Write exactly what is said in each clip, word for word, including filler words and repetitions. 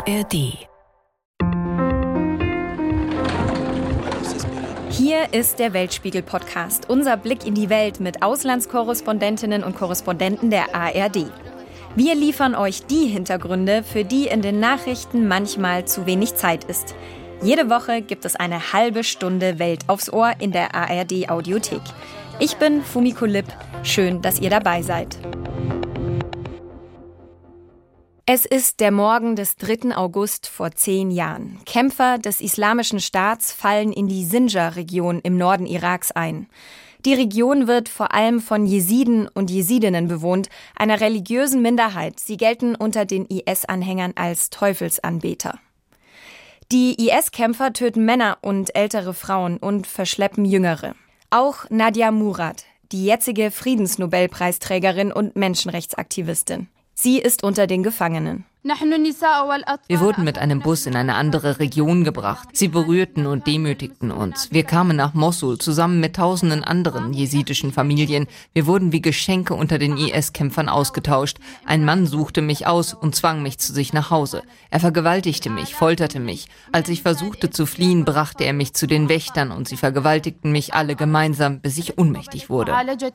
A R D. Hier ist der Weltspiegel-Podcast, unser Blick in die Welt mit Auslandskorrespondentinnen und Korrespondenten der A R D. Wir liefern euch die Hintergründe, für die in den Nachrichten manchmal zu wenig Zeit ist. Jede Woche gibt es eine halbe Stunde Welt aufs Ohr in der A R D-Audiothek. Ich bin Fumiko Lipp. Schön, dass ihr dabei seid. Es ist der Morgen des dritten August vor zehn Jahren. Kämpfer des Islamischen Staats fallen in die Sinjar-Region im Norden Iraks ein. Die Region wird vor allem von Jesiden und Jesidinnen bewohnt, einer religiösen Minderheit. Sie gelten unter den I S-Anhängern als Teufelsanbeter. Die I S-Kämpfer töten Männer und ältere Frauen und verschleppen Jüngere. Auch Nadia Murad, die jetzige Friedensnobelpreisträgerin und Menschenrechtsaktivistin. Sie ist unter den Gefangenen. Wir wurden mit einem Bus in eine andere Region gebracht. Sie berührten und demütigten uns. Wir kamen nach Mossul zusammen mit tausenden anderen jesidischen Familien. Wir wurden wie Geschenke unter den I S-Kämpfern ausgetauscht. Ein Mann suchte mich aus und zwang mich zu sich nach Hause. Er vergewaltigte mich, folterte mich. Als ich versuchte zu fliehen, brachte er mich zu den Wächtern und sie vergewaltigten mich alle gemeinsam, bis ich ohnmächtig wurde.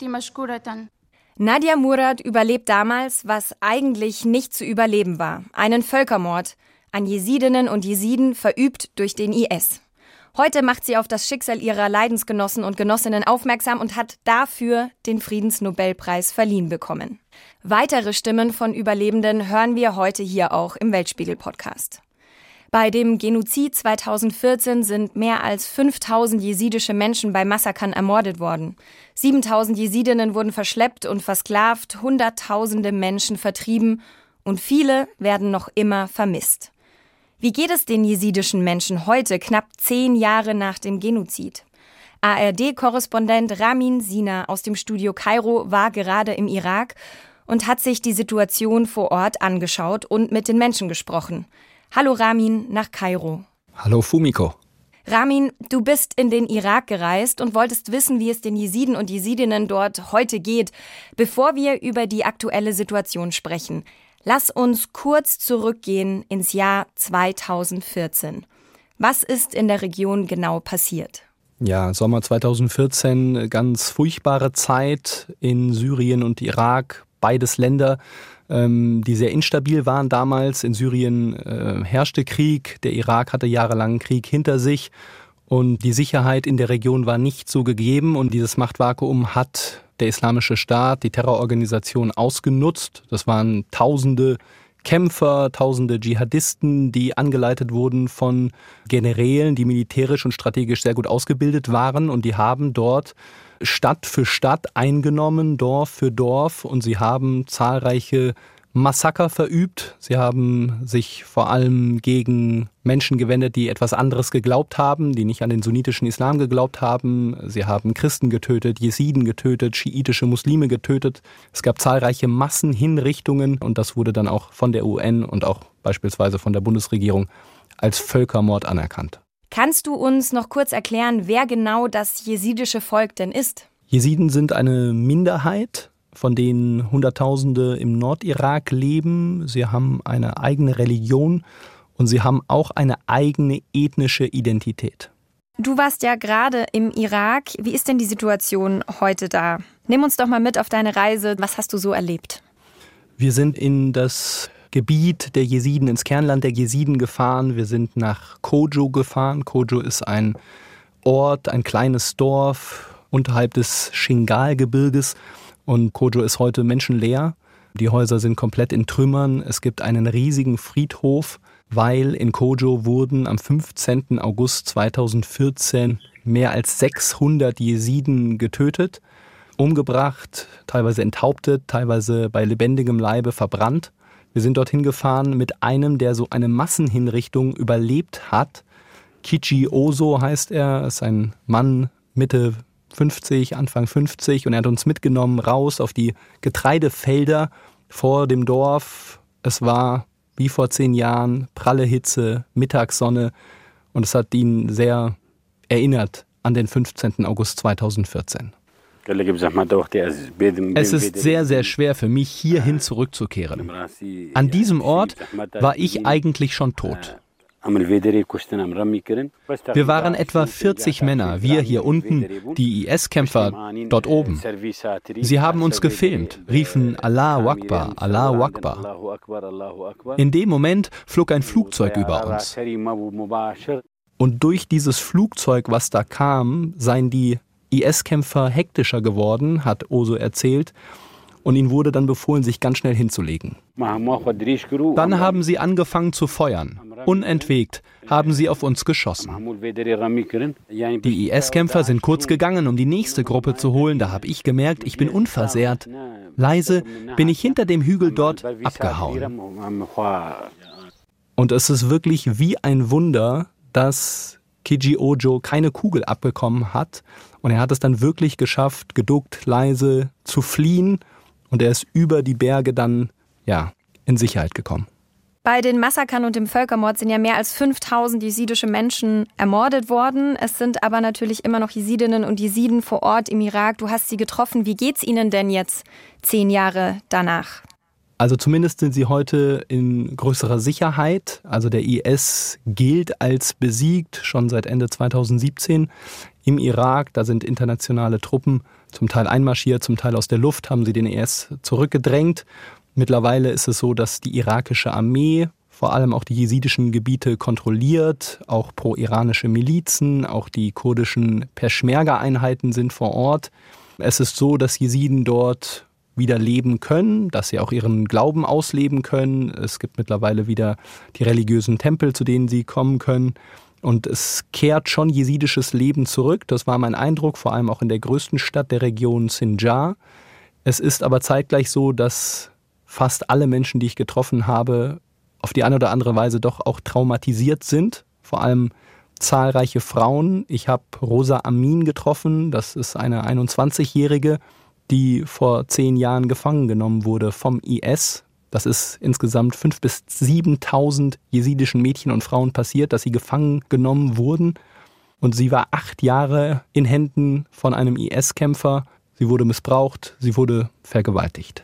Nadia Murad überlebt damals, was eigentlich nicht zu überleben war. Einen Völkermord an Jesidinnen und Jesiden verübt durch den I S. Heute macht sie auf das Schicksal ihrer Leidensgenossen und Genossinnen aufmerksam und hat dafür den Friedensnobelpreis verliehen bekommen. Weitere Stimmen von Überlebenden hören wir heute hier auch im Weltspiegel-Podcast. Bei dem Genozid zweitausendvierzehn sind mehr als fünftausend jesidische Menschen bei Massakern ermordet worden. siebentausend Jesidinnen wurden verschleppt und versklavt, hunderttausende Menschen vertrieben und viele werden noch immer vermisst. Wie geht es den jesidischen Menschen heute, knapp zehn Jahre nach dem Genozid? A R D-Korrespondent Ramin Sina aus dem Studio Kairo war gerade im Irak und hat sich die Situation vor Ort angeschaut und mit den Menschen gesprochen. Hallo Ramin nach Kairo. Hallo Fumiko. Ramin, du bist in den Irak gereist und wolltest wissen, wie es den Jesiden und Jesidinnen dort heute geht. Bevor wir über die aktuelle Situation sprechen, lass uns kurz zurückgehen ins Jahr zweitausendvierzehn. Was ist in der Region genau passiert? Ja, Sommer zweitausendvierzehn, ganz furchtbare Zeit in Syrien und Irak, beides Länder, die sehr instabil waren damals. In Syrien äh, herrschte Krieg, der Irak hatte jahrelang Krieg hinter sich und die Sicherheit in der Region war nicht so gegeben und dieses Machtvakuum hat der Islamische Staat, die Terrororganisation, ausgenutzt. Das waren tausende Kämpfer, tausende Dschihadisten, die angeleitet wurden von Generälen, die militärisch und strategisch sehr gut ausgebildet waren und die haben dort Stadt für Stadt eingenommen, Dorf für Dorf und sie haben zahlreiche Massaker verübt. Sie haben sich vor allem gegen Menschen gewendet, die etwas anderes geglaubt haben, die nicht an den sunnitischen Islam geglaubt haben. Sie haben Christen getötet, Jesiden getötet, schiitische Muslime getötet. Es gab zahlreiche Massenhinrichtungen und das wurde dann auch von der U N und auch beispielsweise von der Bundesregierung als Völkermord anerkannt. Kannst du uns noch kurz erklären, wer genau das jesidische Volk denn ist? Jesiden sind eine Minderheit, von denen Hunderttausende im Nordirak leben. Sie haben eine eigene Religion und sie haben auch eine eigene ethnische Identität. Du warst ja gerade im Irak. Wie ist denn die Situation heute da? Nimm uns doch mal mit auf deine Reise. Was hast du so erlebt? Wir sind in das Gebiet der Jesiden, ins Kernland der Jesiden gefahren. Wir sind nach Kojo gefahren. Kojo ist ein Ort, ein kleines Dorf unterhalb des Shingal-Gebirges. Und Kojo ist heute menschenleer. Die Häuser sind komplett in Trümmern. Es gibt einen riesigen Friedhof, weil in Kojo wurden am fünfzehnten August zweitausendvierzehn mehr als sechshundert Jesiden getötet, umgebracht, teilweise enthauptet, teilweise bei lebendigem Leibe verbrannt. Wir sind dorthin gefahren mit einem, der so eine Massenhinrichtung überlebt hat. Kichi Ozo heißt er, ist ein Mann Mitte fünfzig, Anfang fünfzig und er hat uns mitgenommen raus auf die Getreidefelder vor dem Dorf. Es war wie vor zehn Jahren, pralle Hitze, Mittagssonne und es hat ihn sehr erinnert an den fünfzehnten August zweitausendvierzehn. Es ist sehr, sehr schwer für mich, hierhin zurückzukehren. An diesem Ort war ich eigentlich schon tot. Wir waren etwa vierzig Männer, wir hier unten, die I S-Kämpfer dort oben. Sie haben uns gefilmt, riefen Allahu Akbar, Allahu Akbar. In dem Moment flog ein Flugzeug über uns. Und durch dieses Flugzeug, was da kam, seien die I S-Kämpfer hektischer geworden, hat Oso erzählt. Und ihnen wurde dann befohlen, sich ganz schnell hinzulegen. Dann haben sie angefangen zu feuern. Unentwegt haben sie auf uns geschossen. Die I S-Kämpfer sind kurz gegangen, um die nächste Gruppe zu holen. Da habe ich gemerkt, ich bin unversehrt. Leise bin ich hinter dem Hügel dort abgehauen. Und es ist wirklich wie ein Wunder, dass Kiji Ojo keine Kugel abbekommen hat. Und er hat es dann wirklich geschafft, geduckt, leise zu fliehen. Und er ist über die Berge dann, ja, in Sicherheit gekommen. Bei den Massakern und dem Völkermord sind ja mehr als fünftausend jesidische Menschen ermordet worden. Es sind aber natürlich immer noch Jesidinnen und Jesiden vor Ort im Irak. Du hast sie getroffen. Wie geht's ihnen denn jetzt zehn Jahre danach? Also zumindest sind sie heute in größerer Sicherheit. Also der I S gilt als besiegt, schon seit Ende zweitausendsiebzehn im Irak. Da sind internationale Truppen zum Teil einmarschiert, zum Teil aus der Luft haben sie den I S zurückgedrängt. Mittlerweile ist es so, dass die irakische Armee vor allem auch die jesidischen Gebiete kontrolliert, auch pro-iranische Milizen, auch die kurdischen Peschmerga-Einheiten sind vor Ort. Es ist so, dass Jesiden dort wieder leben können, dass sie auch ihren Glauben ausleben können. Es gibt mittlerweile wieder die religiösen Tempel, zu denen sie kommen können. Und es kehrt schon jesidisches Leben zurück. Das war mein Eindruck, vor allem auch in der größten Stadt der Region Sinjar. Es ist aber zeitgleich so, dass fast alle Menschen, die ich getroffen habe, auf die eine oder andere Weise doch auch traumatisiert sind. Vor allem zahlreiche Frauen. Ich habe Rosa Amin getroffen. Das ist eine einundzwanzigjährige, die vor zehn Jahren gefangen genommen wurde vom I S. Das ist insgesamt fünftausend bis siebentausend jesidischen Mädchen und Frauen passiert, dass sie gefangen genommen wurden. Und sie war acht Jahre in Händen von einem I S-Kämpfer. Sie wurde missbraucht, sie wurde vergewaltigt.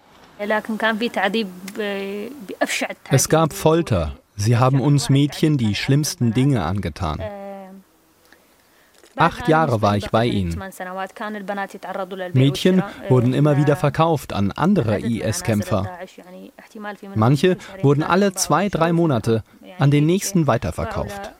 Es gab Folter. Sie haben uns Mädchen die schlimmsten Dinge angetan. Acht Jahre war ich bei ihnen. Mädchen wurden immer wieder verkauft an andere I S-Kämpfer. Manche wurden alle zwei, drei Monate an den nächsten weiterverkauft.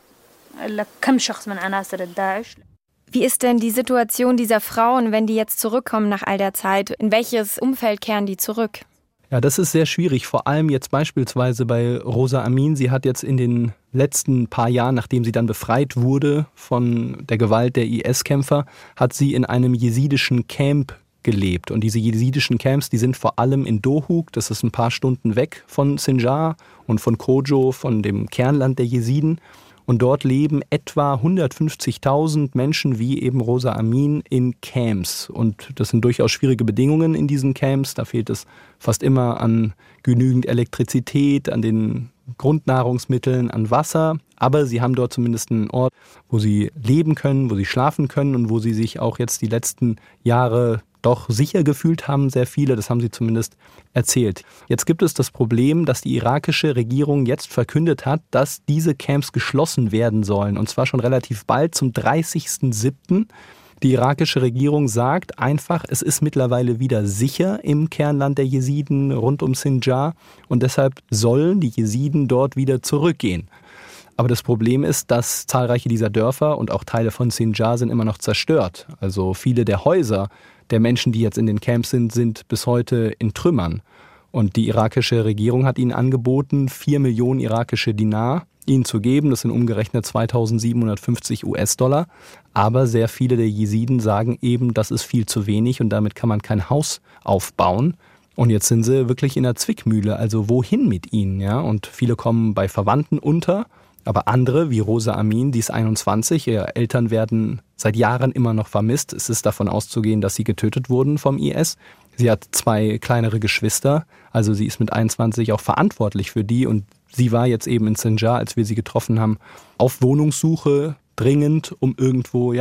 Wie ist denn die Situation dieser Frauen, wenn die jetzt zurückkommen nach all der Zeit? In welches Umfeld kehren die zurück? Ja, das ist sehr schwierig, vor allem jetzt beispielsweise bei Rosa Amin. Sie hat jetzt in den letzten paar Jahren, nachdem sie dann befreit wurde von der Gewalt der I S-Kämpfer, hat sie in einem jesidischen Camp gelebt. Und diese jesidischen Camps, die sind vor allem in Dohuk, das ist ein paar Stunden weg von Sinjar und von Kojo, von dem Kernland der Jesiden. Und dort leben etwa hundertfünfzigtausend Menschen wie eben Rosa Amin in Camps. Und das sind durchaus schwierige Bedingungen in diesen Camps. Da fehlt es fast immer an genügend Elektrizität, an den Grundnahrungsmitteln, an Wasser. Aber sie haben dort zumindest einen Ort, wo sie leben können, wo sie schlafen können und wo sie sich auch jetzt die letzten Jahre doch sicher gefühlt haben, sehr viele, das haben sie zumindest erzählt. Jetzt gibt es das Problem, dass die irakische Regierung jetzt verkündet hat, dass diese Camps geschlossen werden sollen. Und zwar schon relativ bald, zum dreißigsten siebten Die irakische Regierung sagt einfach, es ist mittlerweile wieder sicher im Kernland der Jesiden rund um Sinjar und deshalb sollen die Jesiden dort wieder zurückgehen. Aber das Problem ist, dass zahlreiche dieser Dörfer und auch Teile von Sinjar sind immer noch zerstört. Also viele der Häuser der Menschen, die jetzt in den Camps sind, sind bis heute in Trümmern. Und die irakische Regierung hat ihnen angeboten, vier Millionen irakische Dinar ihnen zu geben. Das sind umgerechnet zweitausendsiebenhundertfünfzig US-Dollar. Aber sehr viele der Jesiden sagen eben, das ist viel zu wenig und damit kann man kein Haus aufbauen. Und jetzt sind sie wirklich in der Zwickmühle. Also wohin mit ihnen? Ja? Und viele kommen bei Verwandten unter. Aber andere, wie Rosa Amin, die ist einundzwanzig, ihre Eltern werden seit Jahren immer noch vermisst. Es ist davon auszugehen, dass sie getötet wurden vom I S. Sie hat zwei kleinere Geschwister, also sie ist mit einundzwanzig auch verantwortlich für die. Und sie war jetzt eben in Sinjar, als wir sie getroffen haben, auf Wohnungssuche dringend, um irgendwo ja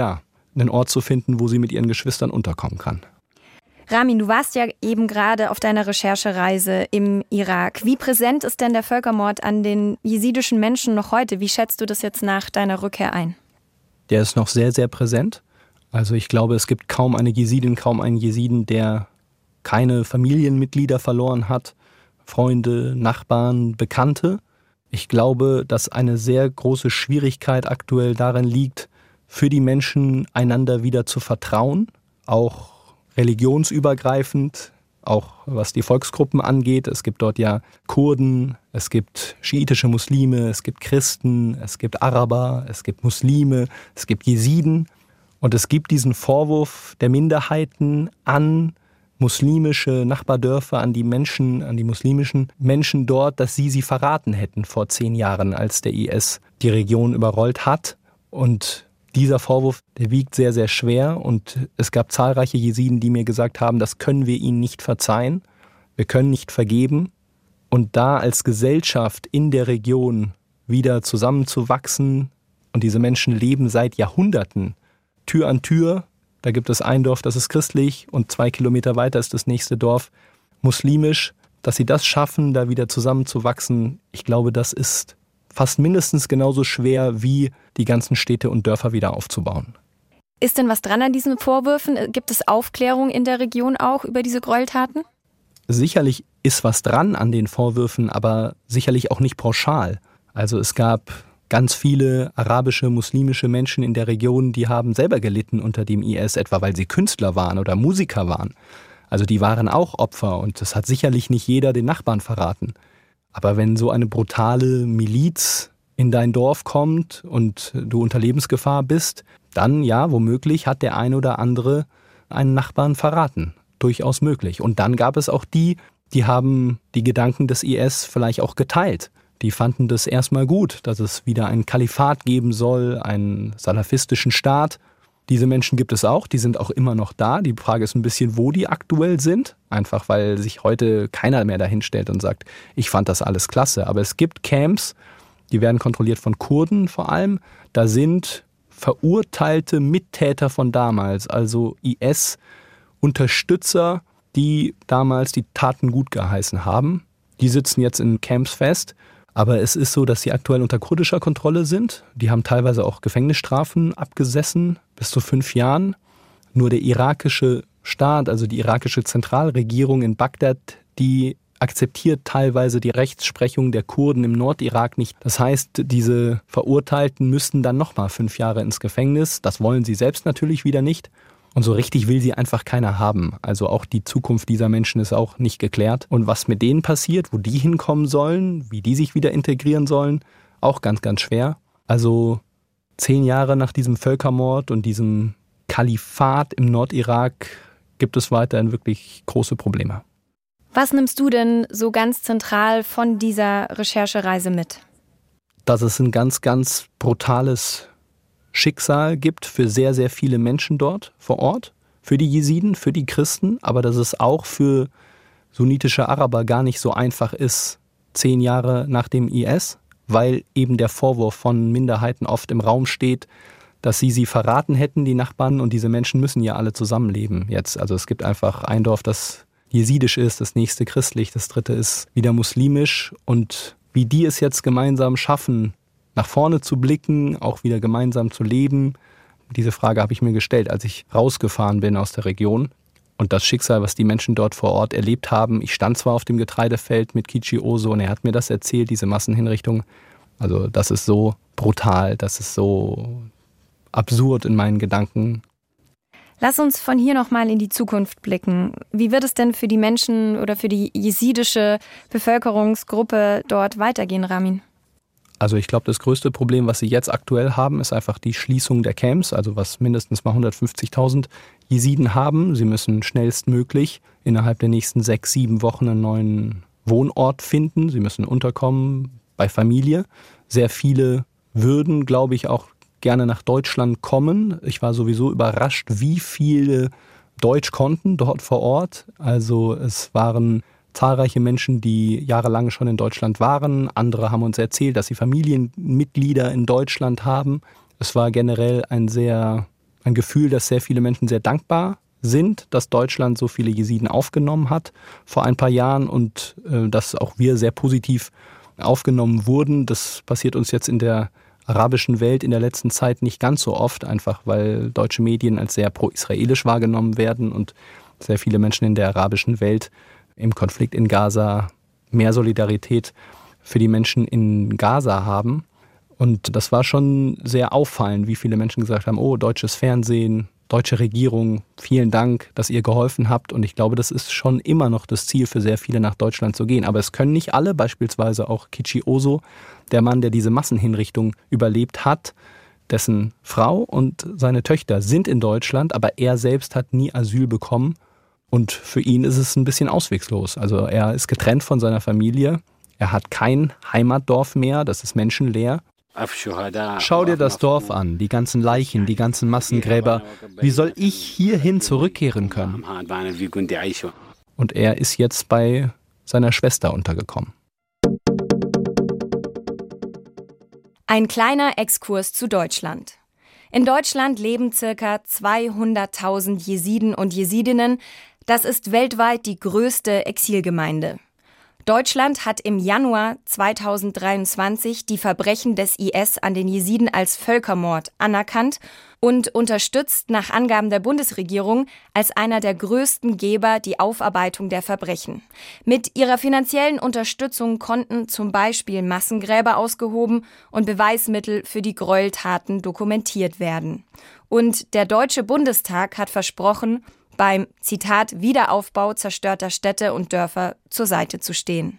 einen Ort zu finden, wo sie mit ihren Geschwistern unterkommen kann. Ramin, du warst ja eben gerade auf deiner Recherchereise im Irak. Wie präsent ist denn der Völkermord an den jesidischen Menschen noch heute? Wie schätzt du das jetzt nach deiner Rückkehr ein? Der ist noch sehr, sehr präsent. Also ich glaube, es gibt kaum eine Jesidin, kaum einen Jesiden, der keine Familienmitglieder verloren hat, Freunde, Nachbarn, Bekannte. Ich glaube, dass eine sehr große Schwierigkeit aktuell darin liegt, für die Menschen einander wieder zu vertrauen, auch religionsübergreifend, auch was die Volksgruppen angeht. Es gibt dort ja Kurden, es gibt schiitische Muslime, es gibt Christen, es gibt Araber, es gibt Muslime, es gibt Jesiden. Und es gibt diesen Vorwurf der Minderheiten an muslimische Nachbardörfer, an die Menschen, an die muslimischen Menschen dort, dass sie sie verraten hätten vor zehn Jahren, als der I S die Region überrollt hat. Und dieser Vorwurf, der wiegt sehr, sehr schwer. Und es gab zahlreiche Jesiden, die mir gesagt haben, das können wir ihnen nicht verzeihen, wir können nicht vergeben. Und da als Gesellschaft in der Region wieder zusammenzuwachsen, und diese Menschen leben seit Jahrhunderten Tür an Tür. Da gibt es ein Dorf, das ist christlich, und zwei Kilometer weiter ist das nächste Dorf muslimisch. Dass sie das schaffen, da wieder zusammenzuwachsen, ich glaube, das ist fast mindestens genauso schwer, wie die ganzen Städte und Dörfer wieder aufzubauen. Ist denn was dran an diesen Vorwürfen? Gibt es Aufklärung in der Region auch über diese Gräueltaten? Sicherlich ist was dran an den Vorwürfen, aber sicherlich auch nicht pauschal. Also es gab ganz viele arabische, muslimische Menschen in der Region, die haben selber gelitten unter dem I S, etwa weil sie Künstler waren oder Musiker waren. Also die waren auch Opfer, und das hat sicherlich nicht jeder den Nachbarn verraten. Aber wenn so eine brutale Miliz in dein Dorf kommt und du unter Lebensgefahr bist, dann ja, womöglich hat der ein oder andere einen Nachbarn verraten. Durchaus möglich. Und dann gab es auch die, die haben die Gedanken des I S vielleicht auch geteilt. Die fanden das erstmal gut, dass es wieder ein Kalifat geben soll, einen salafistischen Staat. Diese Menschen gibt es auch, die sind auch immer noch da. Die Frage ist ein bisschen, wo die aktuell sind. Einfach weil sich heute keiner mehr dahin stellt und sagt, ich fand das alles klasse. Aber es gibt Camps, die werden kontrolliert von Kurden vor allem. Da sind verurteilte Mittäter von damals, also I S-Unterstützer, die damals die Taten gut geheißen haben. Die sitzen jetzt in Camps fest. Aber es ist so, dass sie aktuell unter kurdischer Kontrolle sind. Die haben teilweise auch Gefängnisstrafen abgesessen, bis zu fünf Jahren. Nur der irakische Staat, also die irakische Zentralregierung in Bagdad, die akzeptiert teilweise die Rechtsprechung der Kurden im Nordirak nicht. Das heißt, diese Verurteilten müssten dann nochmal fünf Jahre ins Gefängnis. Das wollen sie selbst natürlich wieder nicht. Und so richtig will sie einfach keiner haben. Also auch die Zukunft dieser Menschen ist auch nicht geklärt. Und was mit denen passiert, wo die hinkommen sollen, wie die sich wieder integrieren sollen, auch ganz, ganz schwer. Also zehn Jahre nach diesem Völkermord und diesem Kalifat im Nordirak gibt es weiterhin wirklich große Probleme. Was nimmst du denn so ganz zentral von dieser Recherchereise mit? Dass es ein ganz, ganz brutales Schicksal gibt für sehr, sehr viele Menschen dort vor Ort, für die Jesiden, für die Christen, aber dass es auch für sunnitische Araber gar nicht so einfach ist, zehn Jahre nach dem I S, weil eben der Vorwurf von Minderheiten oft im Raum steht, dass sie sie verraten hätten, die Nachbarn, und diese Menschen müssen ja alle zusammenleben jetzt. Also es gibt einfach ein Dorf, das jesidisch ist, das nächste christlich, das dritte ist wieder muslimisch, und wie die es jetzt gemeinsam schaffen, nach vorne zu blicken, auch wieder gemeinsam zu leben. Diese Frage habe ich mir gestellt, als ich rausgefahren bin aus der Region. Und das Schicksal, was die Menschen dort vor Ort erlebt haben. Ich stand zwar auf dem Getreidefeld mit Kichi Oso und er hat mir das erzählt, diese Massenhinrichtung. Also das ist so brutal, das ist so absurd in meinen Gedanken. Lass uns von hier nochmal in die Zukunft blicken. Wie wird es denn für die Menschen oder für die jesidische Bevölkerungsgruppe dort weitergehen, Ramin? Also ich glaube, das größte Problem, was sie jetzt aktuell haben, ist einfach die Schließung der Camps, also was mindestens mal hundertfünfzigtausend Jesiden haben. Sie müssen schnellstmöglich innerhalb der nächsten sechs, sieben Wochen einen neuen Wohnort finden. Sie müssen unterkommen bei Familie. Sehr viele würden, glaube ich, auch gerne nach Deutschland kommen. Ich war sowieso überrascht, wie viele Deutsch konnten dort vor Ort. Also es waren zahlreiche Menschen, die jahrelang schon in Deutschland waren. Andere haben uns erzählt, dass sie Familienmitglieder in Deutschland haben. Es war generell ein sehr ein Gefühl, dass sehr viele Menschen sehr dankbar sind, dass Deutschland so viele Jesiden aufgenommen hat vor ein paar Jahren und äh, dass auch wir sehr positiv aufgenommen wurden. Das passiert uns jetzt in der arabischen Welt in der letzten Zeit nicht ganz so oft, einfach weil deutsche Medien als sehr pro-israelisch wahrgenommen werden und sehr viele Menschen in der arabischen Welt im Konflikt in Gaza mehr Solidarität für die Menschen in Gaza haben. Und das war schon sehr auffallend, wie viele Menschen gesagt haben, oh, deutsches Fernsehen, deutsche Regierung, vielen Dank, dass ihr geholfen habt. Und ich glaube, das ist schon immer noch das Ziel für sehr viele, nach Deutschland zu gehen. Aber es können nicht alle, beispielsweise auch Kichi Ozo, der Mann, der diese Massenhinrichtung überlebt hat, dessen Frau und seine Töchter sind in Deutschland, aber er selbst hat nie Asyl bekommen. Und für ihn ist es ein bisschen auswegslos. Also er ist getrennt von seiner Familie, er hat kein Heimatdorf mehr, das ist menschenleer. Schau dir das Dorf an, die ganzen Leichen, die ganzen Massengräber. Wie soll ich hierhin zurückkehren können? Und er ist jetzt bei seiner Schwester untergekommen. Ein kleiner Exkurs zu Deutschland. In Deutschland leben circa zweihunderttausend Jesiden und Jesidinnen. Das ist weltweit die größte Exilgemeinde. Deutschland hat im Januar zweitausenddreiundzwanzig die Verbrechen des I S an den Jesiden als Völkermord anerkannt und unterstützt nach Angaben der Bundesregierung als einer der größten Geber die Aufarbeitung der Verbrechen. Mit ihrer finanziellen Unterstützung konnten zum Beispiel Massengräber ausgehoben und Beweismittel für die Gräueltaten dokumentiert werden. Und der Deutsche Bundestag hat versprochen, beim, Zitat, Wiederaufbau zerstörter Städte und Dörfer zur Seite zu stehen.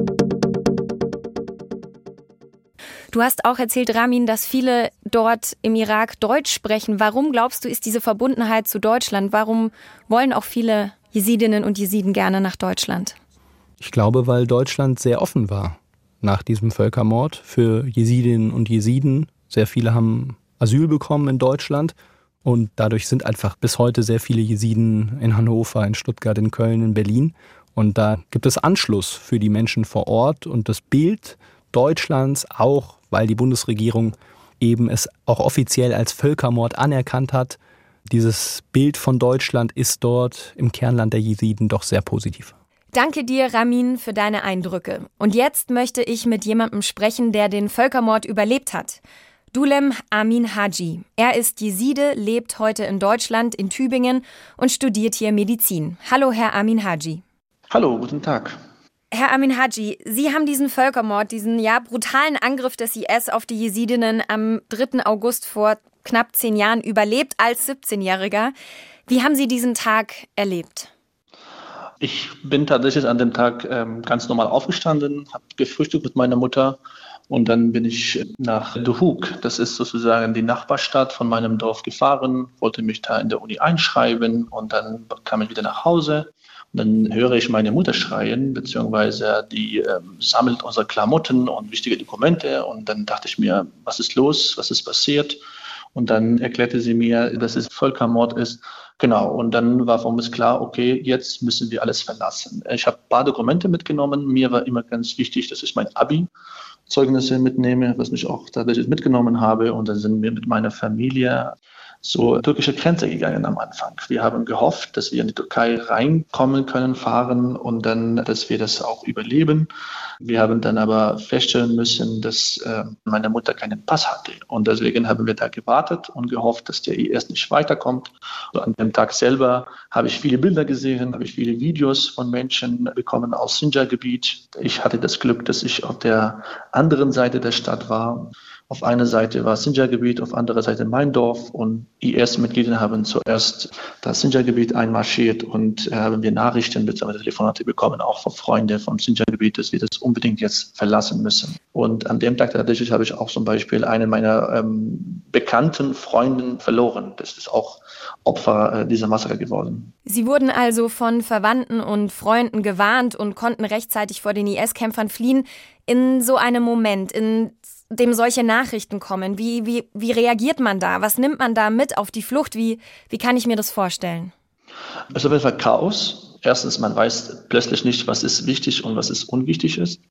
Du hast auch erzählt, Ramin, dass viele dort im Irak Deutsch sprechen. Warum glaubst du, ist diese Verbundenheit zu Deutschland? Warum wollen auch viele Jesidinnen und Jesiden gerne nach Deutschland? Ich glaube, weil Deutschland sehr offen war nach diesem Völkermord für Jesidinnen und Jesiden. Sehr viele haben Asyl bekommen in Deutschland. Und dadurch sind einfach bis heute sehr viele Jesiden in Hannover, in Stuttgart, in Köln, in Berlin. Und da gibt es Anschluss für die Menschen vor Ort. Und das Bild Deutschlands, auch weil die Bundesregierung eben es auch offiziell als Völkermord anerkannt hat, dieses Bild von Deutschland ist dort im Kernland der Jesiden doch sehr positiv. Danke dir, Ramin, für deine Eindrücke. Und jetzt möchte ich mit jemandem sprechen, der den Völkermord überlebt hat. Dulem Amin Haji. Er ist Jeside, lebt heute in Deutschland, in Tübingen und studiert hier Medizin. Hallo, Herr Amin Haji. Hallo, guten Tag. Herr Amin Haji, Sie haben diesen Völkermord, diesen ja brutalen Angriff des I S auf die Jesidinnen am dritten August vor knapp zehn Jahren überlebt als siebzehnjähriger. Wie haben Sie diesen Tag erlebt? Ich bin tatsächlich an dem Tag ähm, ganz normal aufgestanden, habe gefrühstückt mit meiner Mutter. Und dann bin ich nach Duhok, das ist sozusagen die Nachbarstadt von meinem Dorf, gefahren, wollte mich da in der Uni einschreiben und dann kam ich wieder nach Hause. Und dann höre ich meine Mutter schreien, beziehungsweise die ähm, sammelt unsere Klamotten und wichtige Dokumente. Und dann dachte ich mir, was ist los, was ist passiert? Und dann erklärte sie mir, dass es Völkermord ist. Genau, und dann war für mich klar, okay, jetzt müssen wir alles verlassen. Ich habe ein paar Dokumente mitgenommen. Mir war immer ganz wichtig, dass ich mein Abi Zeugnisse mitnehme, was ich auch tatsächlich mitgenommen habe. Und dann sind wir mit meiner Familie zur türkischen Grenze gegangen am Anfang. Wir haben gehofft, dass wir in die Türkei reinkommen können, fahren und dann, dass wir das auch überleben. Wir haben dann aber feststellen müssen, dass äh, meine Mutter keinen Pass hatte. Und deswegen haben wir da gewartet und gehofft, dass der I S nicht weiterkommt. Also an dem Tag selber habe ich viele Bilder gesehen, habe ich viele Videos von Menschen bekommen aus Sinjar-Gebiet. Ich hatte das Glück, dass ich auf der anderen Seite der Stadt war. Auf einer Seite war Sinjar-Gebiet, auf anderer Seite mein Dorf und I S-Mitglieder haben zuerst das Sinjar-Gebiet einmarschiert und äh, haben wir Nachrichten bzw. Telefonate bekommen, auch von Freunden vom Sinjar-Gebiet, dass wir das unbedingt jetzt verlassen müssen. Und an dem Tag tatsächlich habe ich auch zum Beispiel einen meiner ähm, bekannten Freunden verloren. Das ist auch Opfer äh, dieser Massaker geworden. Sie wurden also von Verwandten und Freunden gewarnt und konnten rechtzeitig vor den I S-Kämpfern fliehen. In so einem Moment, in dem solche Nachrichten kommen, wie, wie, wie reagiert man da? Was nimmt man da mit auf die Flucht? Wie, wie kann ich mir das vorstellen? Es ist auf jeden Fall Chaos. Erstens, man weiß plötzlich nicht, was ist wichtig und was ist unwichtig ist.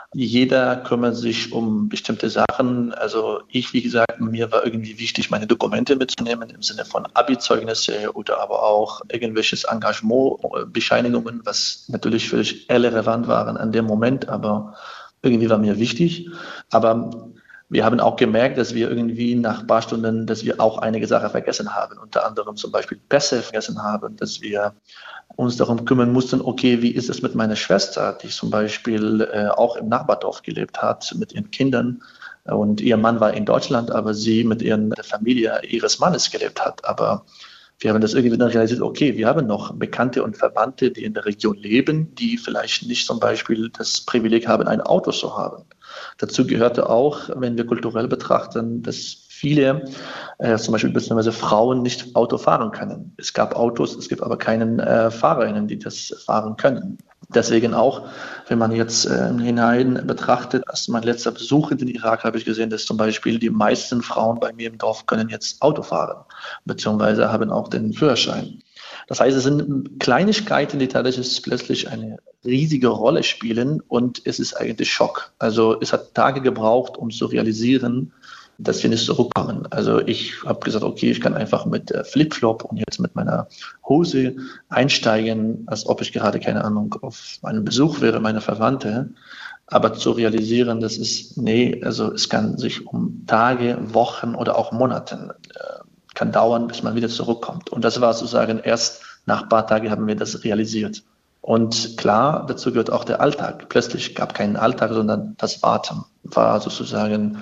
Jeder kümmert sich um bestimmte Sachen. Also ich, wie gesagt, mir war irgendwie wichtig, meine Dokumente mitzunehmen im Sinne von Abi-Zeugnisse oder aber auch irgendwelches Engagement-Bescheinigungen, was natürlich völlig irrelevant waren an dem Moment, aber irgendwie war mir wichtig. Aber wir haben auch gemerkt, dass wir irgendwie nach ein paar Stunden, dass wir auch einige Sachen vergessen haben, unter anderem zum Beispiel Pässe vergessen haben, dass wir uns darum kümmern mussten, okay, wie ist es mit meiner Schwester, die zum Beispiel äh, auch im Nachbardorf gelebt hat mit ihren Kindern und ihr Mann war in Deutschland, aber sie mit ihren, der Familie ihres Mannes gelebt hat. Aber wir haben das irgendwie dann realisiert, okay, wir haben noch Bekannte und Verwandte, die in der Region leben, die vielleicht nicht zum Beispiel das Privileg haben, ein Auto zu haben. Dazu gehörte auch, wenn wir kulturell betrachten, dass viele, äh, zum Beispiel beziehungsweise Frauen, nicht Auto fahren können. Es gab Autos, es gibt aber keine äh, Fahrerinnen, die das fahren können. Deswegen auch, wenn man jetzt äh, im Hinein betrachtet, als mein letzter Besuch in den Irak, habe ich gesehen, dass zum Beispiel die meisten Frauen bei mir im Dorf können jetzt Auto fahren, beziehungsweise haben auch den Führerschein. Das heißt, es sind Kleinigkeiten, die tatsächlich plötzlich eine riesige Rolle spielen und es ist eigentlich Schock. Also es hat Tage gebraucht, um zu realisieren, dass wir nicht zurückkommen. Also ich habe gesagt, okay, ich kann einfach mit Flipflop und jetzt mit meiner Hose einsteigen, als ob ich gerade, keine Ahnung, auf einem Besuch wäre, meine Verwandte. Aber zu realisieren, das ist, nee, also es kann sich um Tage, Wochen oder auch Monate äh, kann dauern, bis man wieder zurückkommt. Und das war sozusagen erst nach ein paar Tagen haben wir das realisiert. Und klar, dazu gehört auch der Alltag. Plötzlich gab keinen Alltag, sondern das Warten war sozusagen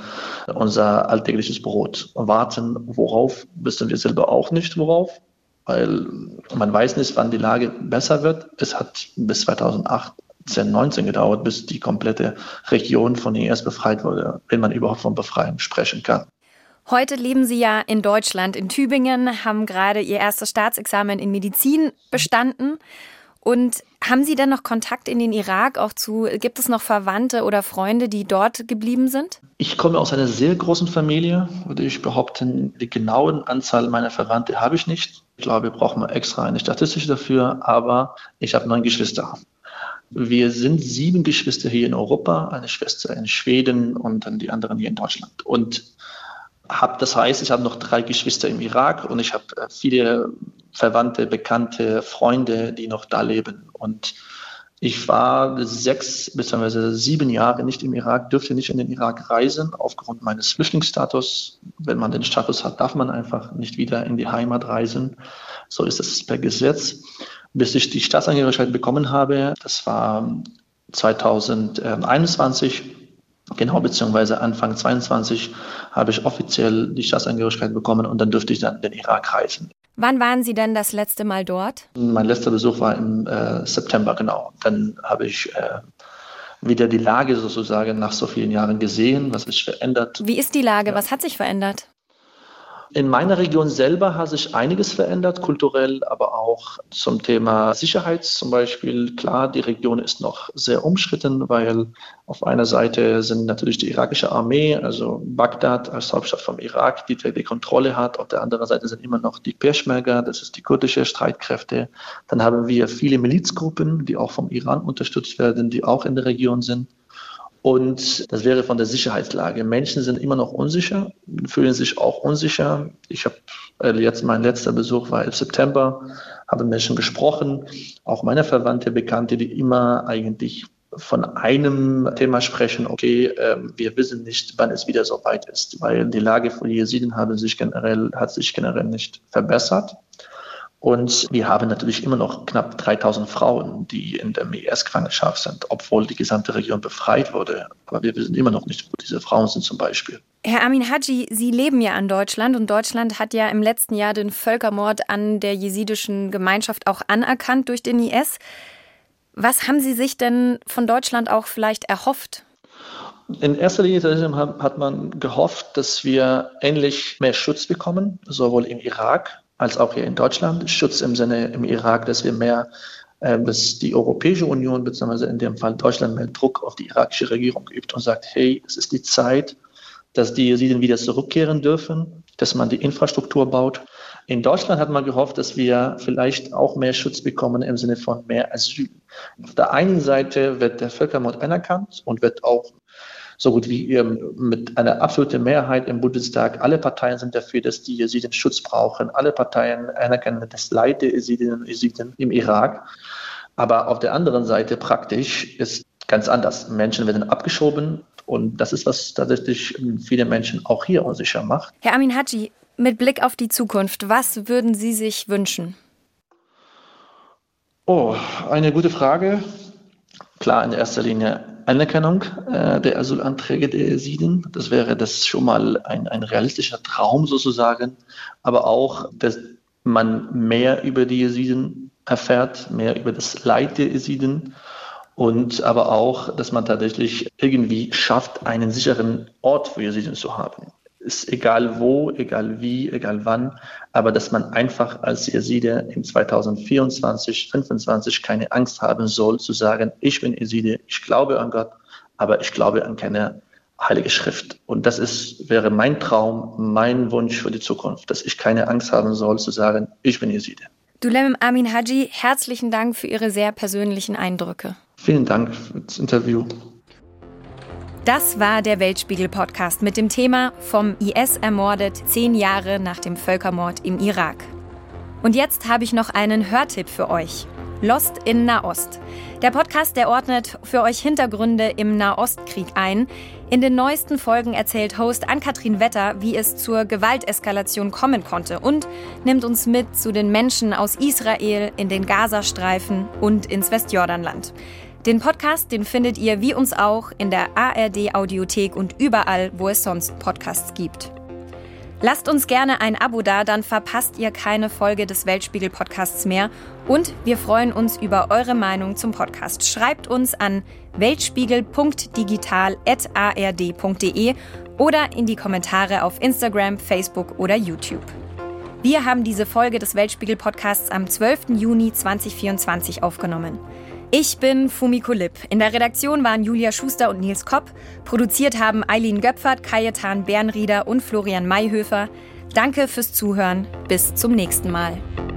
unser alltägliches Brot. Warten, worauf, wissen wir selber auch nicht, worauf, weil man weiß nicht, wann die Lage besser wird. Es hat bis zweitausendachtzehn, neunzehn gedauert, bis die komplette Region von I S befreit wurde, wenn man überhaupt von Befreiung sprechen kann. Heute leben Sie ja in Deutschland, in Tübingen, haben gerade Ihr erstes Staatsexamen in Medizin bestanden. Und haben Sie denn noch Kontakt in den Irak auch zu, gibt es noch Verwandte oder Freunde, die dort geblieben sind? Ich komme aus einer sehr großen Familie, würde ich behaupten. Die genauen Anzahl meiner Verwandte habe ich nicht. Ich glaube, wir brauchen mal extra eine Statistik dafür, aber ich habe neun Geschwister. Wir sind sieben Geschwister hier in Europa, eine Schwester in Schweden und dann die anderen hier in Deutschland. Und hab, das heißt, ich habe noch drei Geschwister im Irak und ich habe viele Verwandte, Bekannte, Freunde, die noch da leben. Und ich war sechs bzw. sieben Jahre nicht im Irak, dürfte nicht in den Irak reisen, aufgrund meines Flüchtlingsstatus. Wenn man den Status hat, darf man einfach nicht wieder in die Heimat reisen. So ist es per Gesetz. Bis ich die Staatsangehörigkeit bekommen habe, das war zweitausendeinundzwanzig, genau, beziehungsweise Anfang zweiundzwanzig habe ich offiziell die Staatsangehörigkeit bekommen und dann dürfte ich dann in den Irak reisen. Wann waren Sie denn das letzte Mal dort? Mein letzter Besuch war im äh, September, genau. Dann habe ich äh, wieder die Lage sozusagen nach so vielen Jahren gesehen, was sich verändert. Wie ist die Lage? Ja. Was hat sich verändert? In meiner Region selber hat sich einiges verändert, kulturell, aber auch zum Thema Sicherheit zum Beispiel. Klar, die Region ist noch sehr umstritten, weil auf einer Seite sind natürlich die irakische Armee, also Bagdad als Hauptstadt vom Irak, die die Kontrolle hat. Auf der anderen Seite sind immer noch die Peschmerga, das ist die kurdische Streitkräfte. Dann haben wir viele Milizgruppen, die auch vom Iran unterstützt werden, die auch in der Region sind. Und das wäre von der Sicherheitslage. Menschen sind immer noch unsicher, fühlen sich auch unsicher. Ich habe jetzt, mein letzter Besuch war im September, habe Menschen gesprochen, auch meine Verwandte, Bekannte, die immer eigentlich von einem Thema sprechen, okay, äh, wir wissen nicht, wann es wieder so weit ist, weil die Lage für die Jesiden haben sich generell, hat sich generell nicht verbessert. Und wir haben natürlich immer noch knapp dreitausend Frauen, die in der I S-Gefangenschaft sind, obwohl die gesamte Region befreit wurde. Aber wir wissen immer noch nicht, wo diese Frauen sind zum Beispiel. Herr Amin Haji, Sie leben ja in Deutschland und Deutschland hat ja im letzten Jahr den Völkermord an der jesidischen Gemeinschaft auch anerkannt durch den I S. Was haben Sie sich denn von Deutschland auch vielleicht erhofft? In erster Linie hat man gehofft, dass wir endlich mehr Schutz bekommen, sowohl im Irak als auch hier in Deutschland. Schutz im Sinne im Irak, dass wir mehr, äh, dass die Europäische Union, beziehungsweise in dem Fall Deutschland, mehr Druck auf die irakische Regierung übt und sagt, hey, es ist die Zeit, dass die Jesiden wieder zurückkehren dürfen, dass man die Infrastruktur baut. In Deutschland hat man gehofft, dass wir vielleicht auch mehr Schutz bekommen im Sinne von mehr Asyl. Auf der einen Seite wird der Völkermord anerkannt und wird auch so gut wie mit einer absoluten Mehrheit im Bundestag, alle Parteien sind dafür, dass die Jesiden Schutz brauchen. Alle Parteien anerkennen das Leid der Jesidinnen und Jesiden im Irak. Aber auf der anderen Seite praktisch ist ganz anders. Menschen werden abgeschoben und das ist, was tatsächlich viele Menschen auch hier unsicher macht. Herr Amin Haji, mit Blick auf die Zukunft, was würden Sie sich wünschen? Oh, eine gute Frage. Klar, in erster Linie Anerkennung äh, der Asylanträge der Jesiden. Das wäre das schon mal ein, ein realistischer Traum sozusagen. Aber auch, dass man mehr über die Jesiden erfährt, mehr über das Leid der Jesiden. Und aber auch, dass man tatsächlich irgendwie schafft, einen sicheren Ort für Jesiden zu haben. Ist egal wo, egal wie, egal wann, aber dass man einfach als Jeside in zweitausendvierundzwanzig, fünfundzwanzig keine Angst haben soll, zu sagen, ich bin Jeside, ich glaube an Gott, aber ich glaube an keine heilige Schrift. Und das ist, wäre mein Traum, mein Wunsch für die Zukunft, dass ich keine Angst haben soll, zu sagen, ich bin Jeside. Dulem Amin Haji, herzlichen Dank für Ihre sehr persönlichen Eindrücke. Vielen Dank für das Interview. Das war der Weltspiegel-Podcast mit dem Thema Vom I S ermordet, zehn Jahre nach dem Völkermord im Irak. Und jetzt habe ich noch einen Hörtipp für euch. Lost in Nahost. Der Podcast, der ordnet für euch Hintergründe im Nahostkrieg ein. In den neuesten Folgen erzählt Host Ann-Kathrin Wetter, wie es zur Gewalteskalation kommen konnte und nimmt uns mit zu den Menschen aus Israel, in den Gazastreifen und ins Westjordanland. Den Podcast, den findet ihr wie uns auch in der A R D-Audiothek und überall, wo es sonst Podcasts gibt. Lasst uns gerne ein Abo da, dann verpasst ihr keine Folge des Weltspiegel-Podcasts mehr. Und wir freuen uns über eure Meinung zum Podcast. Schreibt uns an weltspiegel punkt digital at a r d punkt d e oder in die Kommentare auf Instagram, Facebook oder YouTube. Wir haben diese Folge des Weltspiegel-Podcasts am zwölften Juni zweitausendvierundzwanzig aufgenommen. Ich bin Fumiko Lipp. In der Redaktion waren Julia Schuster und Nils Kopp. Produziert haben Eileen Göpfert, Kajetan Bernrieder und Florian Mayhöfer. Danke fürs Zuhören. Bis zum nächsten Mal.